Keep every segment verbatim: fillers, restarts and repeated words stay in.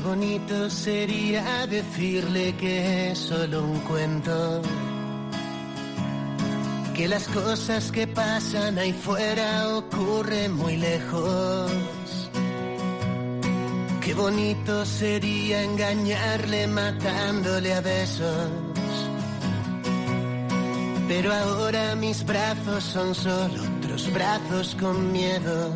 bonito sería decirle que es solo un cuento, que las cosas que pasan ahí fuera ocurren muy lejos. Qué bonito sería engañarle matándole a besos, pero ahora mis brazos son solo otros brazos con miedo.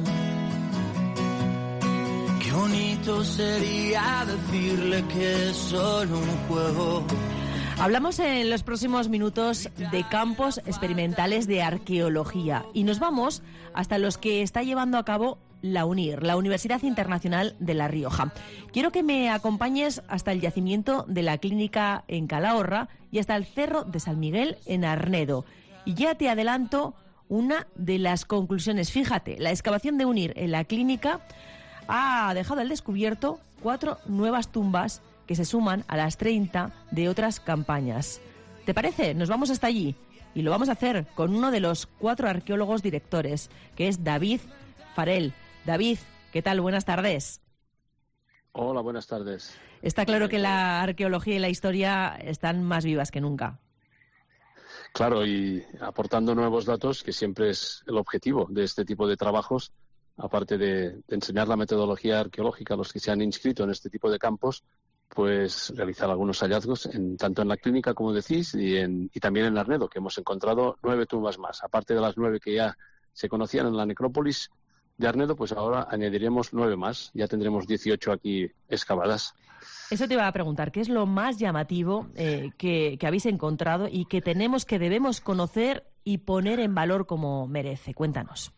Qué bonito sería decirle que es solo un juego. Hablamos en los próximos minutos de campos experimentales de arqueología y nos vamos hasta los que está llevando a cabo la UNIR, la Universidad Internacional de La Rioja. Quiero que me acompañes hasta el yacimiento de la Clínica en Calahorra y hasta el Cerro de San Miguel en Arnedo. Y ya te adelanto una de las conclusiones. Fíjate, la excavación de UNIR en la clínica ha dejado al descubierto cuatro nuevas tumbas que se suman a las treinta de otras campañas. ¿Te parece? Nos vamos hasta allí y lo vamos a hacer con uno de los cuatro arqueólogos directores, que es David Farell. David, ¿qué tal? Buenas tardes. Hola, buenas tardes. Está claro que la arqueología y la historia están más vivas que nunca. Claro, y aportando nuevos datos, que siempre es el objetivo de este tipo de trabajos, aparte de, de enseñar la metodología arqueológica a los que se han inscrito en este tipo de campos, pues realizar algunos hallazgos en, tanto en la clínica, como decís, y, en, y también en Arnedo, que hemos encontrado nueve tumbas más. Aparte de las nueve que ya se conocían en la necrópolis de Arnedo, pues ahora añadiremos nueve más. Ya tendremos dieciocho aquí excavadas. Eso te iba a preguntar, ¿qué es lo más llamativo eh, que, que habéis encontrado y que tenemos, que debemos conocer y poner en valor como merece? Cuéntanos.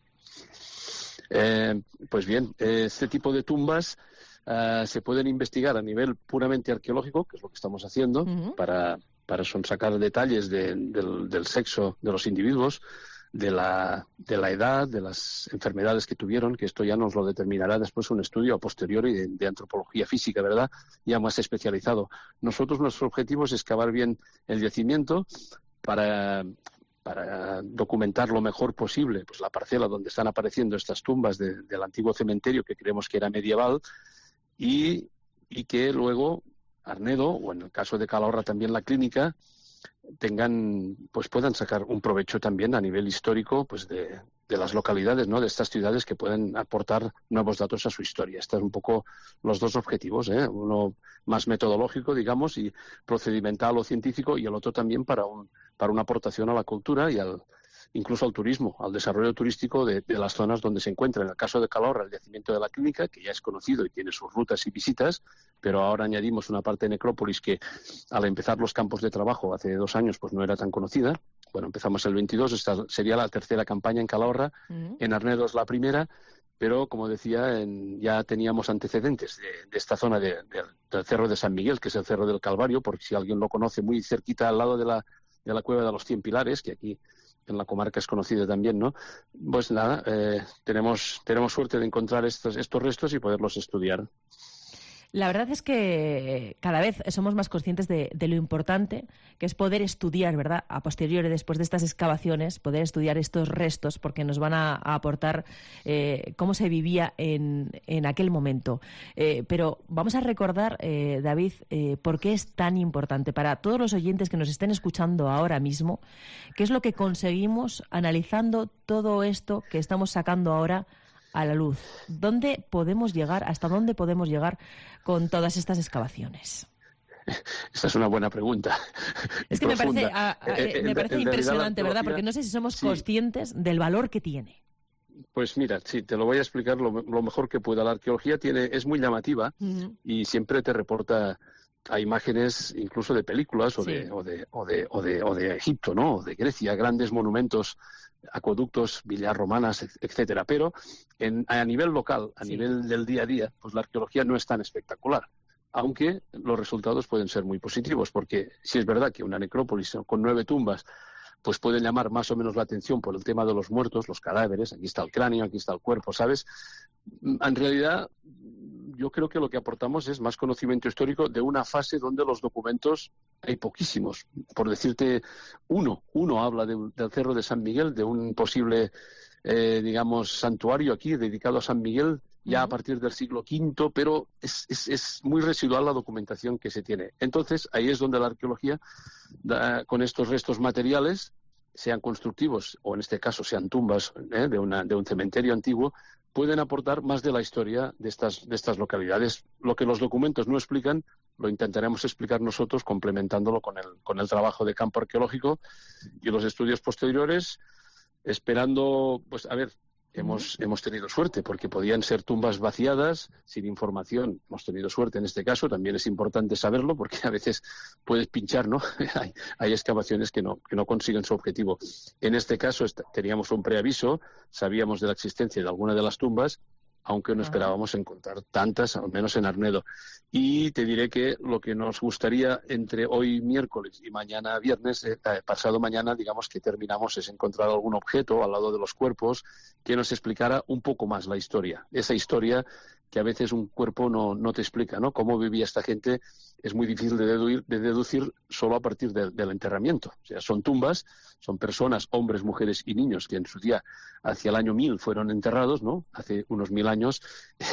Eh, pues bien, este tipo de tumbas uh, se pueden investigar a nivel puramente arqueológico, que es lo que estamos haciendo, uh-huh. para, para sonsacar detalles de, del, del sexo de los individuos, de la, de la edad, de las enfermedades que tuvieron, que esto ya nos lo determinará después un estudio a posteriori de, de antropología física, ¿verdad?, ya más especializado. Nosotros, nuestro objetivo es excavar bien el yacimiento para... para documentar lo mejor posible pues la parcela donde están apareciendo estas tumbas de, del antiguo cementerio, que creemos que era medieval, y, y que luego Arnedo, o en el caso de Calahorra también la clínica, tengan, pues puedan sacar un provecho también a nivel histórico pues de, de las localidades, ¿no?, de estas ciudades, que pueden aportar nuevos datos a su historia. Estos son un poco los dos objetivos, ¿eh? Uno más metodológico, digamos, y procedimental o científico, y el otro también para un para una aportación a la cultura y al incluso al turismo, al desarrollo turístico de, de las zonas donde se encuentra. En el caso de Calahorra, el yacimiento de la clínica, que ya es conocido y tiene sus rutas y visitas, pero ahora añadimos una parte de necrópolis que al empezar los campos de trabajo hace dos años pues no era tan conocida. Bueno, empezamos el veintidós, esta sería la tercera campaña en Calahorra, uh-huh. En Arnedo es la primera, pero como decía, en, ya teníamos antecedentes de, de esta zona de, de, del Cerro de San Miguel, que es el Cerro del Calvario, porque si alguien lo conoce, muy cerquita al lado de la de la Cueva de los Cien Pilares, que aquí en la comarca es conocida también, ¿no? Pues nada, eh, tenemos tenemos suerte de encontrar estos estos restos y poderlos estudiar. La verdad es que cada vez somos más conscientes de, de lo importante que es poder estudiar, ¿verdad?, a posteriori, después de estas excavaciones, poder estudiar estos restos, porque nos van a, a aportar eh, cómo se vivía en, en aquel momento. Eh, pero vamos a recordar, eh, David, eh, por qué es tan importante para todos los oyentes que nos estén escuchando ahora mismo, qué es lo que conseguimos analizando todo esto que estamos sacando ahora a la luz. ¿Dónde podemos llegar, hasta dónde podemos llegar con todas estas excavaciones? Esta es una buena pregunta. Es que me parece, a, a, eh, me parece impresionante, ¿verdad? Porque no sé si somos sí. conscientes del valor que tiene. Pues mira, sí, te lo voy a explicar lo, lo mejor que pueda. La arqueología tiene es muy llamativa, uh-huh. y siempre te reporta a imágenes incluso de películas o, sí. de, o, de, o, de, o, de, o de Egipto, ¿no?, o de Grecia, grandes monumentos, acueductos, villas romanas, etcétera. Pero en, a nivel local, a sí. nivel del día a día, pues la arqueología no es tan espectacular, aunque los resultados pueden ser muy positivos, porque si es verdad que una necrópolis con nueve tumbas pues puede llamar más o menos la atención por el tema de los muertos, los cadáveres, aquí está el cráneo, aquí está el cuerpo, ¿sabes? En realidad, yo creo que lo que aportamos es más conocimiento histórico de una fase donde los documentos hay poquísimos. Por decirte, uno, uno habla de, del Cerro de San Miguel, de un posible, eh, digamos, santuario aquí dedicado a San Miguel, ya a partir del siglo quinto, pero es, es, es muy residual la documentación que se tiene. Entonces, ahí es donde la arqueología, da, con estos restos materiales, sean constructivos, o en este caso sean tumbas ¿eh? de, una, de un cementerio antiguo, pueden aportar más de la historia de estas, de estas localidades. Lo que los documentos no explican, lo intentaremos explicar nosotros complementándolo con el, con el trabajo de campo arqueológico y los estudios posteriores, esperando, pues a ver, hemos, hemos tenido suerte, porque podían ser tumbas vaciadas, sin información. Hemos tenido suerte en este caso, también es importante saberlo, porque a veces puedes pinchar, ¿no? hay, hay excavaciones que no, que no consiguen su objetivo. En este caso teníamos un preaviso, sabíamos de la existencia de alguna de las tumbas, aunque no esperábamos encontrar tantas, al menos en Arnedo. Y te diré que lo que nos gustaría entre hoy miércoles y mañana viernes, eh, pasado mañana, digamos que terminamos, es encontrar algún objeto al lado de los cuerpos que nos explicara un poco más la historia. Esa historia que a veces un cuerpo no, no te explica, ¿no? Cómo vivía esta gente es muy difícil de deducir, de deducir solo a partir de, del enterramiento. O sea, son tumbas, son personas, hombres, mujeres y niños que en su día, hacia el año mil, fueron enterrados, ¿no? Hace unos mil años.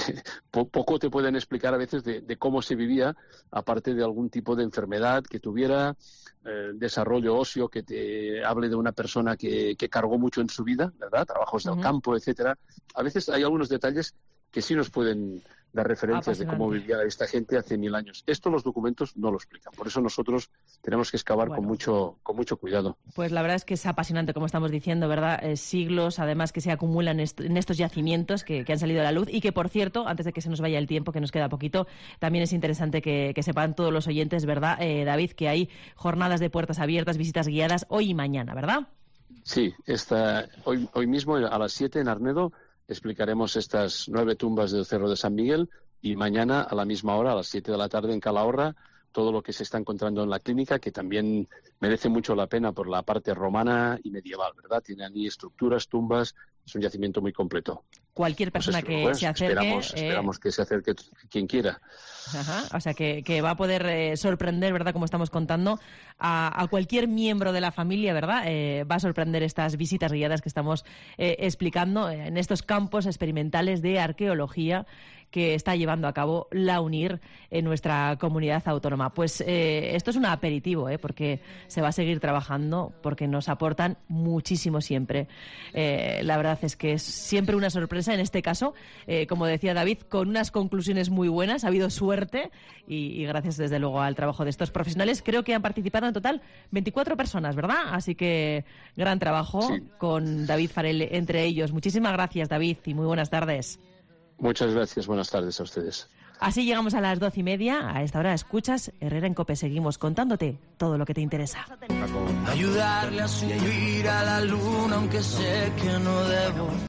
Poco te pueden explicar a veces de, de cómo se vivía, aparte de algún tipo de enfermedad que tuviera, eh, desarrollo óseo que te hable de una persona que, que cargó mucho en su vida, ¿verdad? Trabajos del uh-huh. campo, etcétera. A veces hay algunos detalles que sí nos pueden dar referencias de cómo vivía esta gente hace mil años. Esto los documentos no lo explican. Por eso nosotros tenemos que excavar bueno, con mucho con mucho cuidado. Pues la verdad es que es apasionante, como estamos diciendo, ¿verdad? Eh, siglos, además, que se acumulan est- en estos yacimientos que, que han salido a la luz y que, por cierto, antes de que se nos vaya el tiempo, que nos queda poquito, también es interesante que, que sepan todos los oyentes, ¿verdad, eh, David, que hay jornadas de puertas abiertas, visitas guiadas hoy y mañana, ¿verdad? Sí, esta, hoy, hoy mismo a las siete en Arnedo explicaremos estas nueve tumbas del Cerro de San Miguel y mañana a la misma hora, a las siete de la tarde en Calahorra, todo lo que se está encontrando en la clínica, que también merece mucho la pena por la parte romana y medieval, ¿verdad? Tiene allí estructuras, tumbas, es un yacimiento muy completo. Cualquier persona pues eso, que pues, se acerque... Esperamos, eh... esperamos que se acerque quien quiera. Ajá, o sea, que, que va a poder eh, sorprender, ¿verdad?, como estamos contando, a, a cualquier miembro de la familia, ¿verdad? Eh, va a sorprender estas visitas guiadas que estamos eh, explicando en estos campos experimentales de arqueología que está llevando a cabo la UNIR en nuestra comunidad autónoma. Pues eh, esto es un aperitivo, ¿eh? Porque se va a seguir trabajando, porque nos aportan muchísimo siempre. Eh, la verdad es que es siempre una sorpresa, en este caso, eh, como decía David, con unas conclusiones muy buenas, ha habido suerte y, y gracias desde luego al trabajo de estos profesionales. Creo que han participado en total veinticuatro personas, ¿verdad? Así que gran trabajo sí. con David Farell entre ellos. Muchísimas gracias, David, y muy buenas tardes. Muchas gracias, buenas tardes a ustedes. Así llegamos a las doce y media. A esta hora escuchas Herrera en COPE. Seguimos contándote todo lo que te interesa. Ayudarle a subir a la luna, aunque sé que no debo.